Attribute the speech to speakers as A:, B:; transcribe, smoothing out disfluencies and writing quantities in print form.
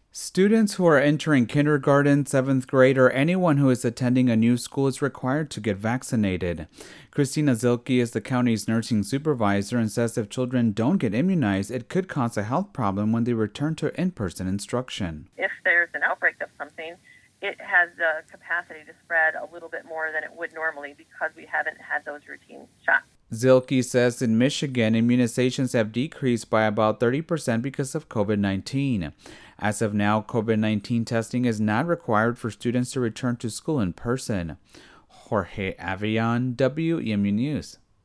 A: Students who are entering kindergarten, 7th grade, or anyone who is attending a new school is required to get vaccinated. Christina Zilke is the county's nursing supervisor and says if children don't get immunized, it could cause a health problem when they return to in-person instruction.
B: If there's an outbreak of something, it has the capacity to spread a little bit more than it would normally because we haven't had those routine shots.
A: Zilke says in Michigan, immunizations have decreased by about 30% because of COVID-19. As of now, COVID-19 testing is not required for students to return to school in person. Jorge Avion, WEMU News.